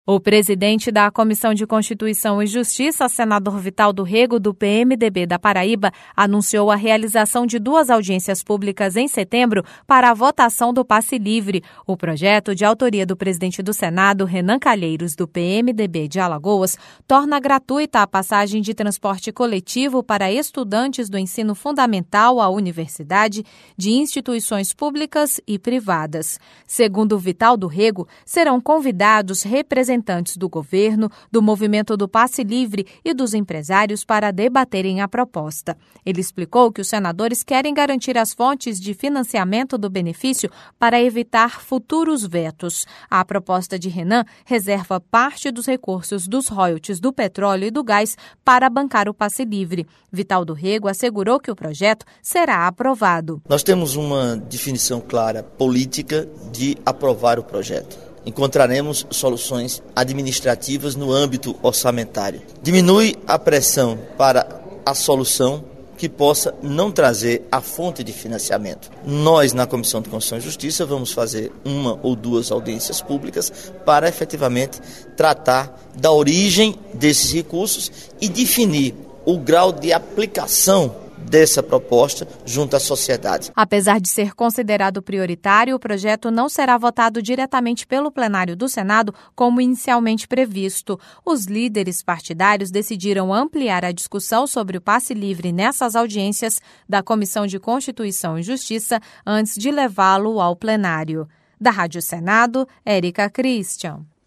O presidente da Comissão de Constituição e Justiça, senador Vital do Rego, do PMDB da Paraíba, anunciou a realização de 2 audiências públicas em setembro para a votação do passe livre. O projeto, de autoria do presidente do Senado, Renan Calheiros, do PMDB de Alagoas, torna gratuita a passagem de transporte coletivo para estudantes do ensino fundamental à universidade, de instituições públicas e privadas. Segundo Vital do Rego, serão convidados representantes do governo, do movimento do passe livre e dos empresários para debaterem a proposta. Ele explicou que os senadores querem garantir as fontes de financiamento do benefício para evitar futuros vetos. A proposta de Renan reserva parte dos recursos dos royalties do petróleo e do gás para bancar o passe livre. Vital do Rego assegurou que o projeto será aprovado. Nós temos uma definição clara política de aprovar o projeto. Encontraremos soluções administrativas no âmbito orçamentário. Diminui a pressão para a solução que possa não trazer a fonte de financiamento. Nós, na Comissão de Constituição e Justiça, vamos fazer 1 ou 2 audiências públicas para efetivamente tratar da origem desses recursos e definir o grau de aplicação dessa proposta junto à sociedade. Apesar de ser considerado prioritário, o projeto não será votado diretamente pelo plenário do Senado, como inicialmente previsto. Os líderes partidários decidiram ampliar a discussão sobre o passe livre nessas audiências da Comissão de Constituição e Justiça antes de levá-lo ao plenário. Da Rádio Senado, Érica Christian.